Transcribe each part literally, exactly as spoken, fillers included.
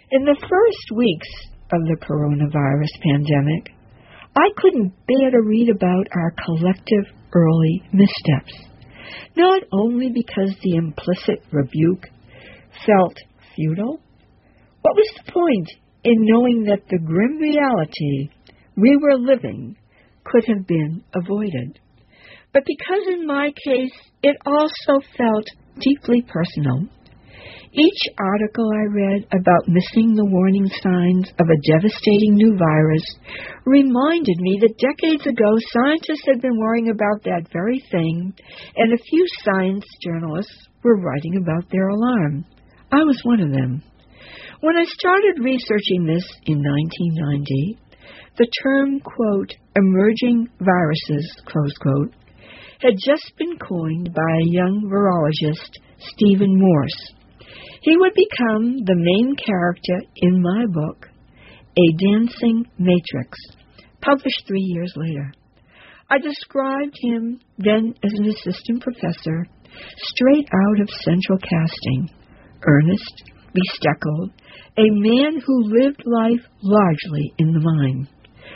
In the first weeks of the coronavirus pandemic, I couldn't bear to read about our collective early missteps, not only because the implicit rebuke felt futile. What was the point in knowing that the grim reality we were living could have been avoided? But because in my case it also felt deeply personal, each article I read about missing the warning signs of a devastating new virus reminded me that decades ago scientists had been worrying about that very thing, and a few science journalists were writing about their alarm. I was one of them. When I started researching this in nineteen ninety, the term, quote, emerging viruses, close quote, had just been coined by a young virologist, Stephen Morse. He would become the main character in my book, A Dancing Matrix, published three years later. I described him then as an assistant professor, straight out of central casting, earnest, bespectacled, a man who lived life largely in the mind.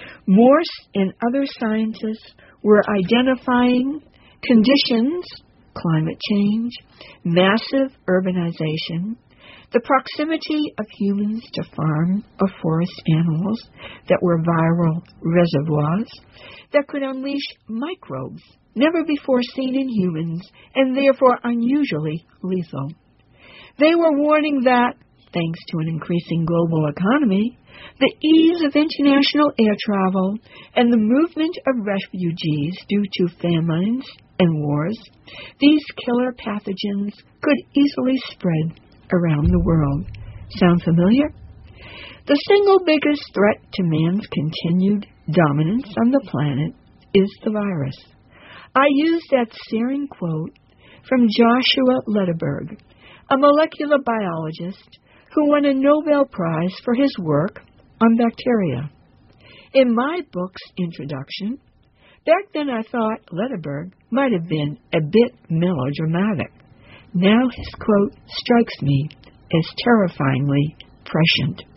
Morse and other scientists were identifying conditions, climate change, massive urbanization, the proximity of humans to farm or forest animals that were viral reservoirs that could unleash microbes never before seen in humans and therefore unusually lethal. They were warning that, thanks to an increasing global economy, the ease of international air travel and the movement of refugees due to famines and wars, these killer pathogens could easily spread around the world. Sound familiar? The single biggest threat to man's continued dominance on the planet is the virus. I use that searing quote from Joshua Lederberg, a molecular biologist who won a Nobel Prize for his work on bacteria. In my book's introduction, back then I thought Lederberg might have been a bit melodramatic. Now his quote strikes me as terrifyingly prescient.